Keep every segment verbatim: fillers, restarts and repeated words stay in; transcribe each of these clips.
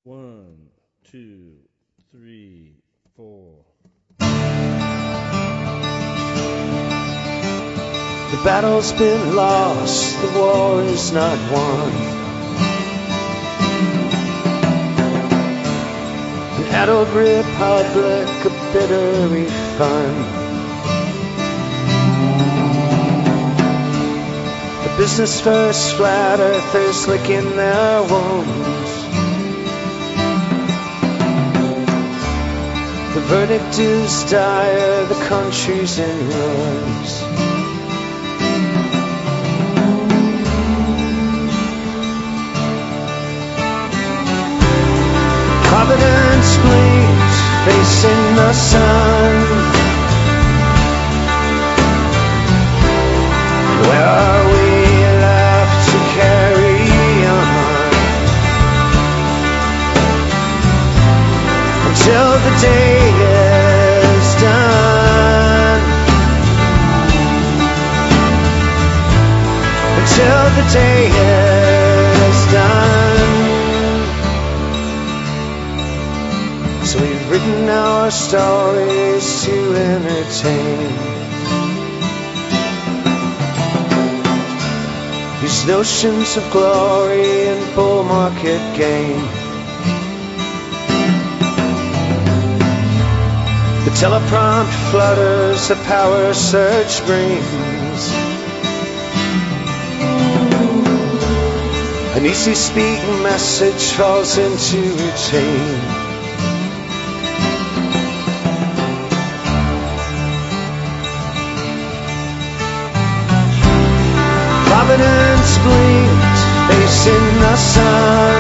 One, two, three, four. The battle's been lost, the war is not won. An addled republic, a bitter refund. The business first, flat earthers licking their wounds. The verdict is dire, the country's in ruins. Providence blinks, facing the sun. Where are we left to carry on? Until the day is done. Until the day is done. So we've written our stories to entertain. These notions of glory and bull market gain. The teleprompt flutters, the power surge brings. An easy speak message falls into routine. Providence blinked, facing the sun.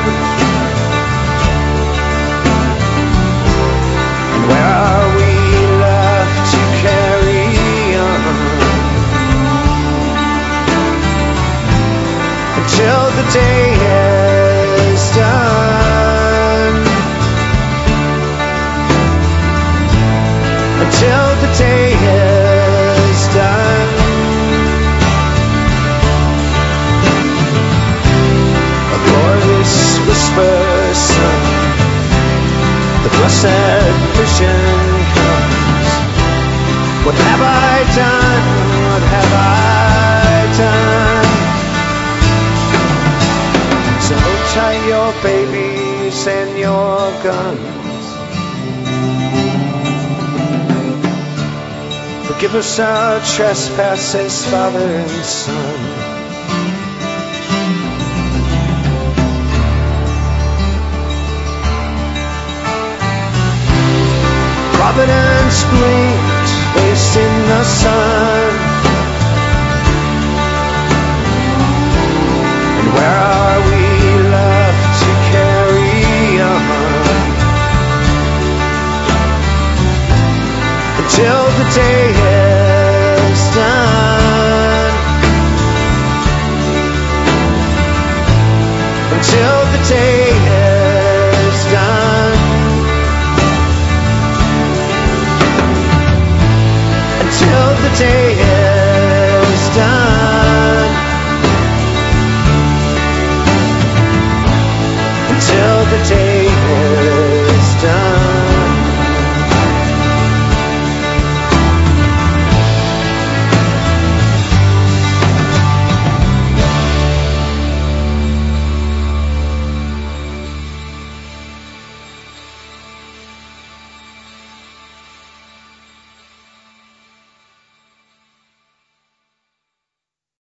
And where are we left to carry on? Until the day is done. Until the day is done. Whisper, son, the blessed vision comes. What have I done? What have I done? So hold tight your babies and your guns. Forgive us our trespasses, Father and Son. Providence blinked, facing the sun.